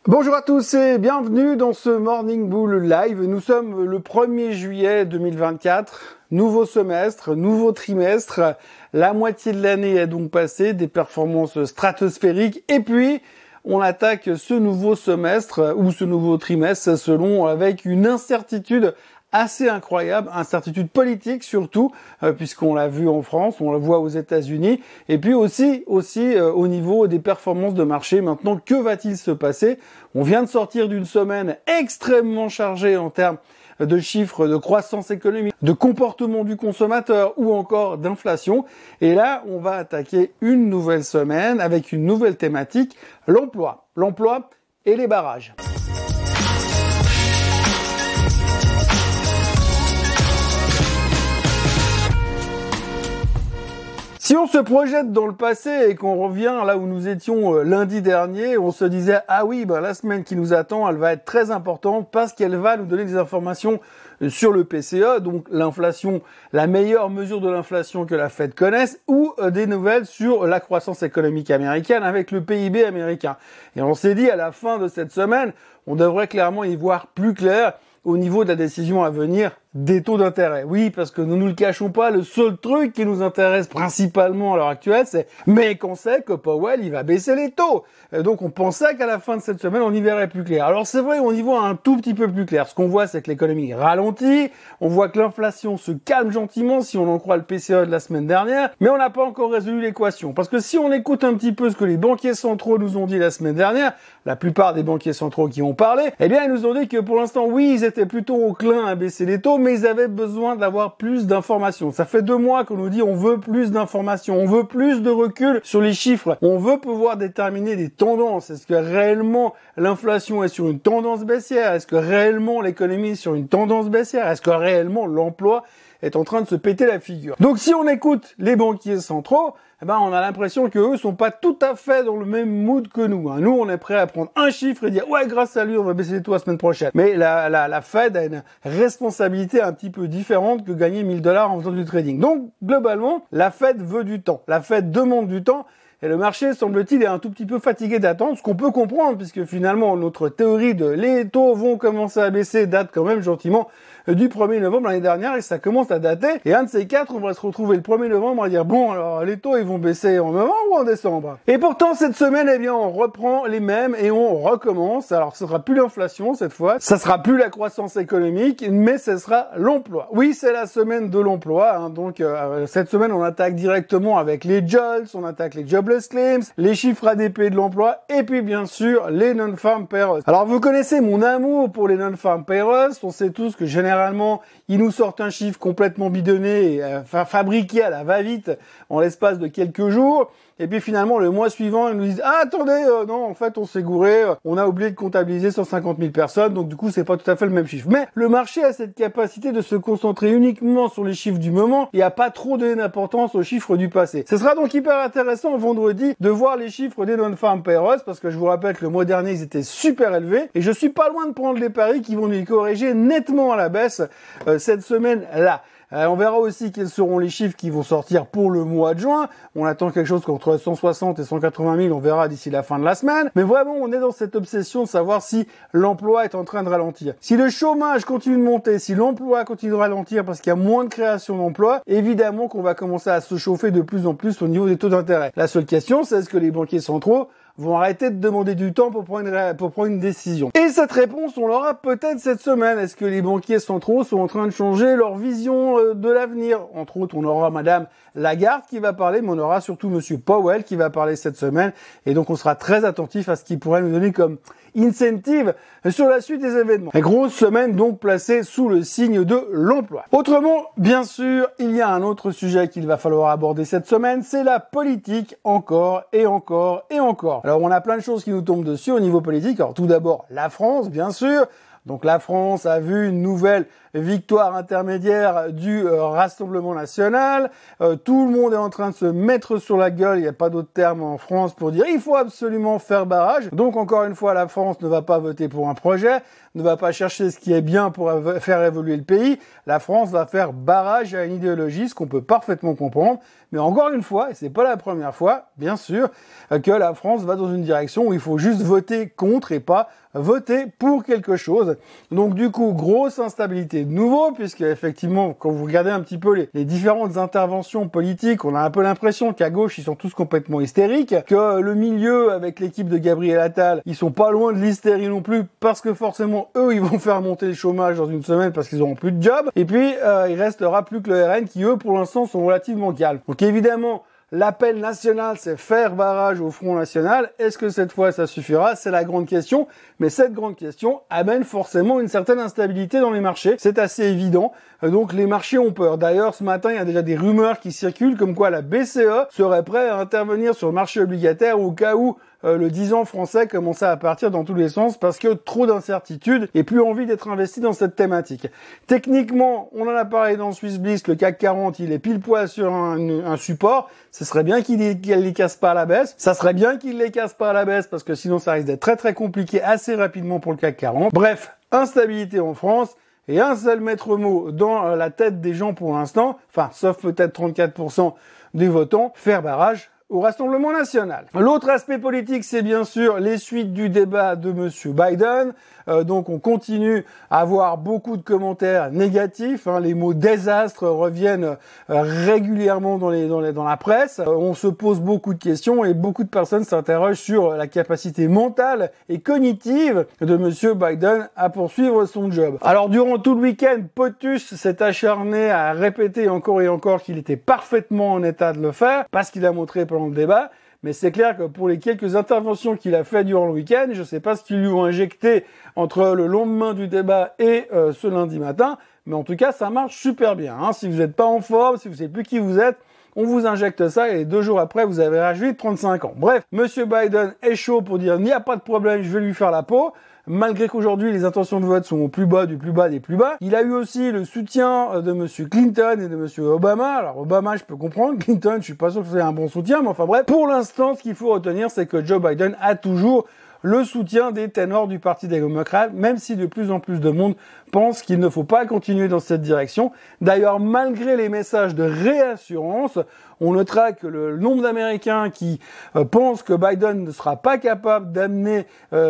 Bonjour à tous et bienvenue dans ce Morning Bull Live. Nous sommes le 1er juillet 2024, nouveau semestre, nouveau trimestre. La moitié de l'année est donc passée, des performances stratosphériques et puis on attaque ce nouveau semestre ou ce nouveau trimestre selon avec une incertitude assez incroyable, incertitude politique surtout, puisqu'on l'a vu en France, on le voit aux États-Unis, et puis aussi au niveau des performances de marché. Maintenant, que va-t-il se passer? On vient de sortir d'une semaine extrêmement chargée en termes de chiffres de croissance économique, de comportement du consommateur ou encore d'inflation. Et là, on va attaquer une nouvelle semaine avec une nouvelle thématique, l'emploi. L'emploi et les barrages. Si on se projette dans le passé et qu'on revient là où nous étions lundi dernier, on se disait « Ah oui, la semaine qui nous attend, elle va être très importante parce qu'elle va nous donner des informations sur le PCE, donc l'inflation, la meilleure mesure de l'inflation que la Fed connaisse, ou des nouvelles sur la croissance économique américaine avec le PIB américain. » Et on s'est dit à la fin de cette semaine, on devrait clairement y voir plus clair au niveau de la décision à venir des taux d'intérêt. Oui, parce que nous ne le cachons pas, le seul truc qui nous intéresse principalement à l'heure actuelle, c'est mais qu'on sait que Powell, il va baisser les taux. Et donc on pensait qu'à la fin de cette semaine, on y verrait plus clair. Alors c'est vrai, on y voit un tout petit peu plus clair. Ce qu'on voit, c'est que l'économie ralentit, on voit que l'inflation se calme gentiment, si on en croit le PCE de la semaine dernière, mais on n'a pas encore résolu l'équation. Parce que si on écoute un petit peu ce que les banquiers centraux nous ont dit la semaine dernière, la plupart des banquiers centraux qui ont parlé, eh bien ils nous ont dit que pour l'instant, oui, ils étaient plutôt enclins à baisser les taux, mais ils avaient besoin d'avoir plus d'informations. Ça fait 2 mois qu'on nous dit on veut plus d'informations, on veut plus de recul sur les chiffres, on veut pouvoir déterminer des tendances. Est-ce que réellement l'inflation est sur une tendance baissière? Est-ce que réellement l'économie est sur une tendance baissière? Est-ce que réellement l'emploi est en train de se péter la figure? Donc si on écoute les banquiers centraux, on a l'impression qu'eux sont pas tout à fait dans le même mood que nous. Nous, on est prêt à prendre un chiffre et dire « Ouais, grâce à lui, on va baisser les taux la semaine prochaine. » Mais la Fed a une responsabilité un petit peu différente que gagner 1000 $ en faisant du trading. Donc, globalement, la Fed veut du temps. La Fed demande du temps. Et le marché, semble-t-il, est un tout petit peu fatigué d'attendre, ce qu'on peut comprendre, puisque finalement, notre théorie de les taux vont commencer à baisser date quand même gentiment du 1er novembre l'année dernière, et ça commence à dater. Et un de ces quatre, on va se retrouver le 1er novembre à dire, bon, alors, les taux, ils vont baisser en novembre ou en décembre? Et pourtant, cette semaine, on reprend les mêmes et on recommence. Alors, ce sera plus l'inflation, cette fois. Ça sera plus la croissance économique, mais ce sera l'emploi. Oui, c'est la semaine de l'emploi, donc, cette semaine, on attaque directement avec les JOLTS, on attaque les jobless claims, les chiffres ADP de l'emploi, et puis, bien sûr, les non-farm payrolls. Alors, vous connaissez mon amour pour les non-farm payrolls. On sait tous que généralement, ils nous sortent un chiffre complètement bidonné, fabriqué à la va-vite en l'espace de quelques jours. Et puis finalement, le mois suivant, ils nous disent « Ah, attendez, non, en fait, on s'est gouré, on a oublié de comptabiliser 150 000 personnes, donc du coup, c'est pas tout à fait le même chiffre. » Mais le marché a cette capacité de se concentrer uniquement sur les chiffres du moment et à pas trop donner d'importance aux chiffres du passé. Ce sera donc hyper intéressant vendredi de voir les chiffres des non-farm payrolls, parce que je vous rappelle que le mois dernier, ils étaient super élevés, et je suis pas loin de prendre les paris qui vont nous corriger nettement à la baisse cette semaine-là. On verra aussi quels seront les chiffres qui vont sortir pour le mois de juin. On attend quelque chose entre 160 et 180 000, on verra d'ici la fin de la semaine. Mais vraiment, on est dans cette obsession de savoir si l'emploi est en train de ralentir. Si le chômage continue de monter, si l'emploi continue de ralentir parce qu'il y a moins de création d'emplois, évidemment qu'on va commencer à se chauffer de plus en plus au niveau des taux d'intérêt. La seule question, c'est est-ce que les banquiers centraux vont arrêter de demander du temps pour prendre une décision. Et cette réponse, on l'aura peut-être cette semaine. Est-ce que les banquiers centraux sont en train de changer leur vision de l'avenir? Entre autres, on aura Madame Lagarde qui va parler, mais on aura surtout Monsieur Powell qui va parler cette semaine. Et donc, on sera très attentif à ce qu'il pourrait nous donner comme incentive sur la suite des événements. Une grosse semaine donc placée sous le signe de l'emploi. Autrement, bien sûr, il y a un autre sujet qu'il va falloir aborder cette semaine, c'est la politique encore et encore et encore. Alors on a plein de choses qui nous tombent dessus au niveau politique. Alors tout d'abord la France, bien sûr. Donc la France a vu une nouvelle victoire intermédiaire du Rassemblement national. Tout le monde est en train de se mettre sur la gueule, il n'y a pas d'autre terme en France pour dire il faut absolument faire barrage. Donc encore une fois, la France ne va pas voter pour un projet, ne va pas chercher ce qui est bien pour faire évoluer le pays. La France va faire barrage à une idéologie, ce qu'on peut parfaitement comprendre. Mais encore une fois, et c'est pas la première fois, bien sûr, que la France va dans une direction où il faut juste voter contre et pas voter pour quelque chose. Donc du coup, grosse instabilité de nouveau, puisque effectivement, quand vous regardez un petit peu les différentes interventions politiques, on a un peu l'impression qu'à gauche, ils sont tous complètement hystériques, que le milieu, avec l'équipe de Gabriel Attal, ils sont pas loin de l'hystérie non plus, parce que forcément, eux, ils vont faire monter le chômage dans une semaine parce qu'ils auront plus de job. Et puis, il restera plus que le RN qui, eux, pour l'instant, sont relativement calmes. Donc évidemment, l'appel national, c'est faire barrage au Front National. Est-ce que cette fois, ça suffira? C'est la grande question. Mais cette grande question amène forcément une certaine instabilité dans les marchés. C'est assez évident. Donc, les marchés ont peur. D'ailleurs, ce matin, il y a déjà des rumeurs qui circulent comme quoi la BCE serait prête à intervenir sur le marché obligataire au cas où le 10 ans français commençait à partir dans tous les sens parce que trop d'incertitudes et plus envie d'être investi dans cette thématique. Techniquement, on en a parlé dans Swissbliss, le CAC 40, il est pile poil sur un support. Ce serait bien qu'il les casse pas à la baisse. Ça serait bien qu'il les casse pas à la baisse parce que sinon ça risque d'être très très compliqué assez rapidement pour le CAC 40. Bref, instabilité en France. Et un seul maître mot dans la tête des gens pour l'instant, enfin, sauf peut-être 34% des votants, faire barrage au Rassemblement national. L'autre aspect politique, c'est bien sûr les suites du débat de Monsieur Biden. Donc on continue à avoir beaucoup de commentaires négatifs. Les mots désastre reviennent régulièrement dans la presse. On se pose beaucoup de questions et beaucoup de personnes s'interrogent sur la capacité mentale et cognitive de Monsieur Biden à poursuivre son job. Alors durant tout le week-end, POTUS s'est acharné à répéter encore et encore qu'il était parfaitement en état de le faire parce qu'il a montré pendant le débat. Mais c'est clair que pour les quelques interventions qu'il a fait durant le week-end, je ne sais pas ce qu'ils lui ont injecté entre le lendemain du débat et ce lundi matin, mais en tout cas, ça marche super bien. Si vous n'êtes pas en forme, si vous ne savez plus qui vous êtes, on vous injecte ça et 2 jours après, vous avez rajouté 35 ans. Bref, Monsieur Biden est chaud pour dire « il n'y a pas de problème, je vais lui faire la peau ». Malgré qu'aujourd'hui, les intentions de vote sont au plus bas du plus bas des plus bas. Il a eu aussi le soutien de Monsieur Clinton et de Monsieur Obama. Alors, Obama, je peux comprendre. Clinton, je suis pas sûr que c'est un bon soutien, mais enfin bref. Pour l'instant, ce qu'il faut retenir, c'est que Joe Biden a toujours le soutien des ténors du Parti démocrate, même si de plus en plus de monde pense qu'il ne faut pas continuer dans cette direction. D'ailleurs, malgré les messages de réassurance, on notera que le nombre d'Américains qui pensent que Biden ne sera pas capable d'amener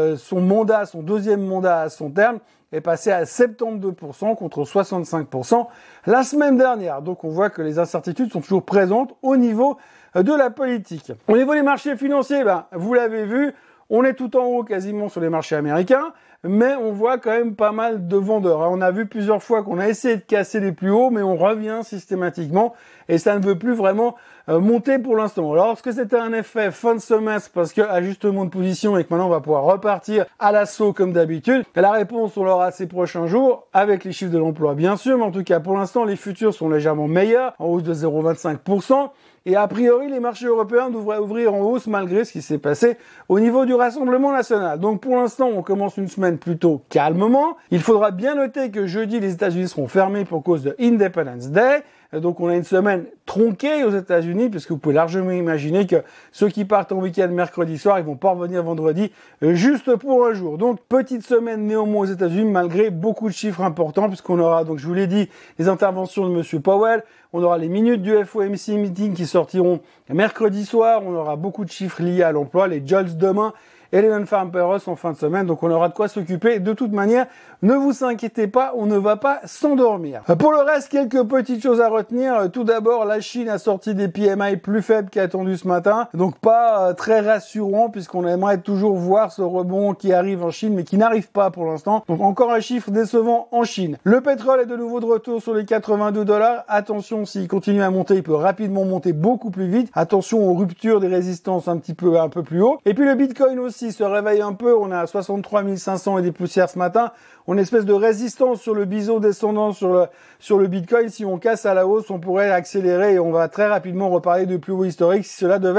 son deuxième mandat à son terme est passé à 72% contre 65% la semaine dernière. Donc on voit que les incertitudes sont toujours présentes au niveau de la politique. Au niveau des marchés financiers, vous l'avez vu, on est tout en haut quasiment sur les marchés américains, mais on voit quand même pas mal de vendeurs. On a vu plusieurs fois qu'on a essayé de casser les plus hauts, mais on revient systématiquement et ça ne veut plus vraiment monter pour l'instant. Alors, est-ce que c'était un effet fin de semestre parce que ajustement de position et que maintenant on va pouvoir repartir à l'assaut comme d'habitude? La réponse, on l'aura ces prochains jours avec les chiffres de l'emploi, bien sûr, mais en tout cas, pour l'instant, les futurs sont légèrement meilleurs, en hausse de 0,25%. Et a priori, les marchés européens devraient ouvrir en hausse malgré ce qui s'est passé au niveau du Rassemblement national. Donc pour l'instant, on commence une semaine plutôt calmement. Il faudra bien noter que jeudi, les États-Unis seront fermés pour cause de Independence Day. Donc on a une semaine tronquée aux États-Unis, puisque vous pouvez largement imaginer que ceux qui partent en week-end mercredi soir, ils vont pas revenir vendredi juste pour un jour. Donc petite semaine néanmoins aux États-Unis, malgré beaucoup de chiffres importants, puisqu'on aura, donc je vous l'ai dit, les interventions de Monsieur Powell, on aura les minutes du FOMC meeting qui sortiront mercredi soir, on aura beaucoup de chiffres liés à l'emploi, les JOLTS demain, et les non-farm payrolls en fin de semaine, donc on aura de quoi s'occuper. De toute manière, ne vous inquiétez pas, on ne va pas s'endormir. Pour le reste, quelques petites choses à retenir. Tout d'abord, la Chine a sorti des PMI plus faibles qu'attendu ce matin, donc pas très rassurant puisqu'on aimerait toujours voir ce rebond qui arrive en Chine, mais qui n'arrive pas pour l'instant. Donc encore un chiffre décevant en Chine. Le pétrole est de nouveau de retour sur les $82. Attention, s'il continue à monter, il peut rapidement monter beaucoup plus vite. Attention aux ruptures des résistances un peu plus haut. Et puis le Bitcoin aussi se réveille un peu, on est à 63 500 et des poussières ce matin, on a une espèce de résistance sur le biseau descendant sur le Bitcoin. Si on casse à la hausse, on pourrait accélérer et on va très rapidement reparler de plus haut historique si cela devait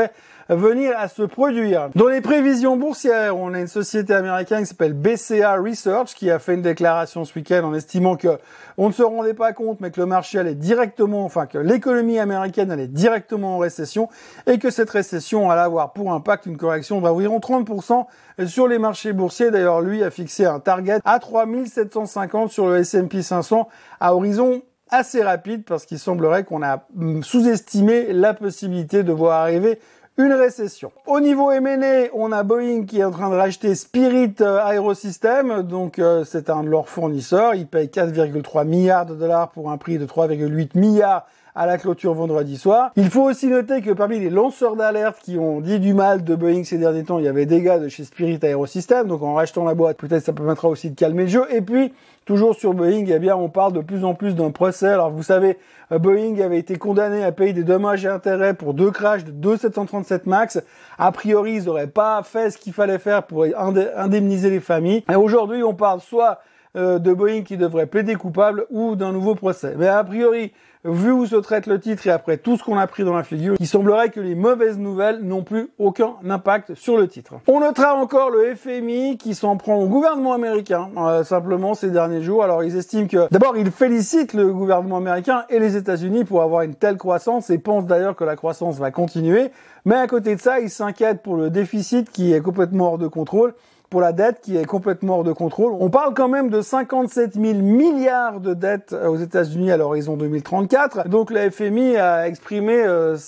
venir à se produire. Dans les prévisions boursières, on a une société américaine qui s'appelle BCA Research qui a fait une déclaration ce week-end en estimant que on ne se rendait pas compte, mais que le marché allait directement, enfin que l'économie américaine allait directement en récession et que cette récession allait avoir pour impact une correction d'environ 30% sur les marchés boursiers. D'ailleurs, lui a fixé un target à 3750 sur le S&P 500 à horizon assez rapide parce qu'il semblerait qu'on a sous-estimé la possibilité de voir arriver une récession. Au niveau M&A, on a Boeing qui est en train de racheter Spirit Aerosystems, donc c'est un de leurs fournisseurs. Ils payent 4,3 milliards de dollars pour un prix de 3,8 milliards à la clôture vendredi soir. Il faut aussi noter que parmi les lanceurs d'alerte qui ont dit du mal de Boeing ces derniers temps, il y avait des gars de chez Spirit Aerosystems, donc en rachetant la boîte, peut-être ça permettra aussi de calmer le jeu. Et puis, toujours sur Boeing, eh bien, on parle de plus en plus d'un procès. Alors, vous savez, Boeing avait été condamné à payer des dommages et intérêts pour 2 crashs de 737 MAX. A priori, ils n'auraient pas fait ce qu'il fallait faire pour indemniser les familles. Et aujourd'hui, on parle soit de Boeing qui devrait plaider coupable ou d'un nouveau procès. Mais a priori, vu où se traite le titre et après tout ce qu'on a pris dans la figure, il semblerait que les mauvaises nouvelles n'ont plus aucun impact sur le titre. On notera encore le FMI qui s'en prend au gouvernement américain, simplement ces derniers jours. Alors ils estiment que, d'abord ils félicitent le gouvernement américain et les États-Unis pour avoir une telle croissance et pensent d'ailleurs que la croissance va continuer. Mais à côté de ça, ils s'inquiètent pour le déficit qui est complètement hors de contrôle, pour la dette qui est complètement hors de contrôle. On parle quand même de 57 000 milliards de dettes aux États-Unis à l'horizon 2034. Donc la FMI a exprimé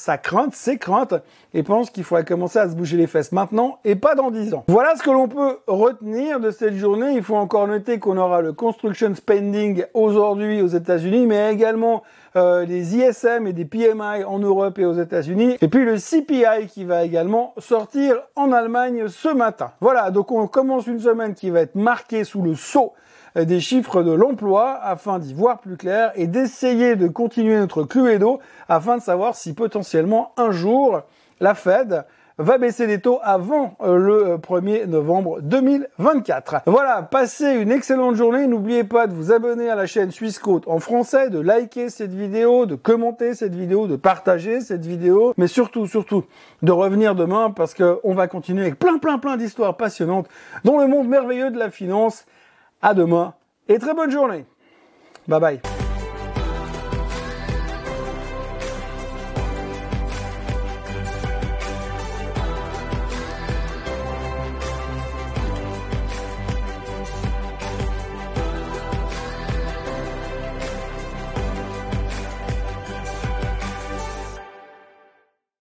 ses craintes, et pense qu'il faudrait commencer à se bouger les fesses maintenant et pas dans 10 ans. Voilà ce que l'on peut retenir de cette journée. Il faut encore noter qu'on aura le construction spending aujourd'hui aux États-Unis, mais également les ISM et des PMI en Europe et aux États-Unis. Et puis le CPI qui va également sortir en Allemagne ce matin. Voilà, donc on commence une semaine qui va être marquée sous le sceau des chiffres de l'emploi afin d'y voir plus clair et d'essayer de continuer notre Cluedo afin de savoir si potentiellement un jour la Fed va baisser les taux avant le 1er novembre 2024. Voilà, passez une excellente journée. N'oubliez pas de vous abonner à la chaîne Suisse Côte en français, de liker cette vidéo, de commenter cette vidéo, de partager cette vidéo, mais surtout, de revenir demain parce qu'on va continuer avec plein d'histoires passionnantes dans le monde merveilleux de la finance. À demain et très bonne journée. Bye bye.